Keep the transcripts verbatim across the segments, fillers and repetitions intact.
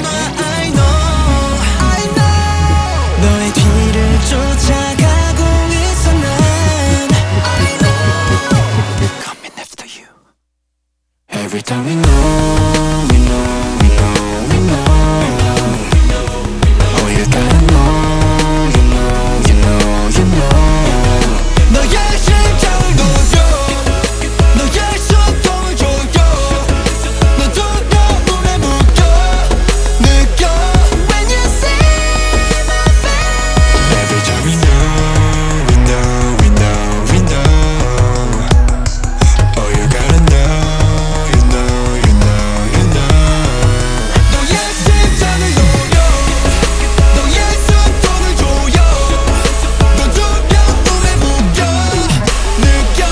I know, I know. 너의 뒤를 쫓아가고 있어 난. I know. Coming after you. Every time we know, we know, we know, we know. Oh, you gotta know, you know, you know, you know. 너의 심장을 녹여, 너의 소통을 조여. 너 두려움에 묶여, 느껴. When you see my face. Every time we know, we know, we know, we know. Oh, you gotta know, you know, you know, you know. 너의 심장을 녹여, 너의 소통을 조여. 너 두려움에 묶여, 느껴.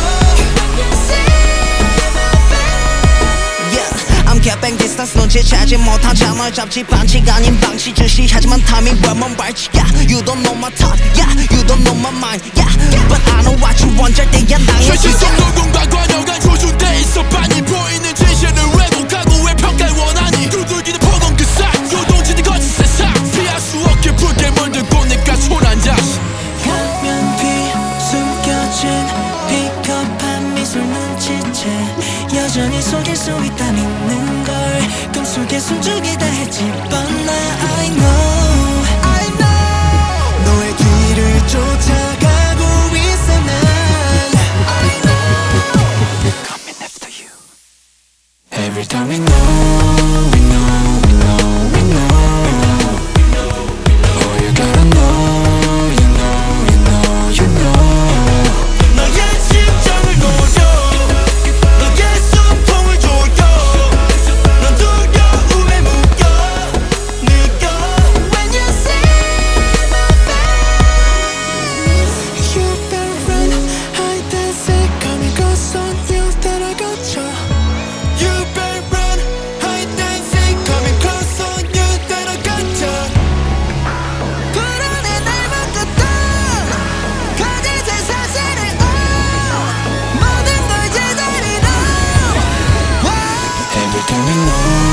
Yeah, I'm keeping distance. 눈치채지 못한 잠을 잡지 반칙 아닌 방치 주시하지만 타이밍 왜먼 발치야. You don't know my thought, yeah. You don't know my mind, yeah. But I know what you want. 절대안 당해. 현실성 녹음과 관여가 조준돼 있어. 빤히 보이는 진실을 왜곡하고 왜 평가를 원하니. 두들기는 폭언 그 싹 요동치는 거친 세상. 피할 수 없게 붉게 물들고 내가 손한자. 가면비 숨겨진 비겁한 미소 눈치채 여전히 속일 수 있다 믿는 걸 꿈속에 숨죽이다 했지 But now I know, I know. 너의 뒤를 쫓아가고 있어 난. I know. Coming after you. Every time we know, we know, we know, we know. Oh, you gotta know, you know, you know, you know. 너의 심장을 녹여, 너의 소통을 조여. 넌 두려움에 묶여, 느껴. When you see my face. You better run, hide and seek. Coming close on you that I got you. You better run, hide and seek. Coming close on you that I got you. 불안해 날 맡겼던 거짓의 사실을 oh. 모든 걸 제자리로 Every time we know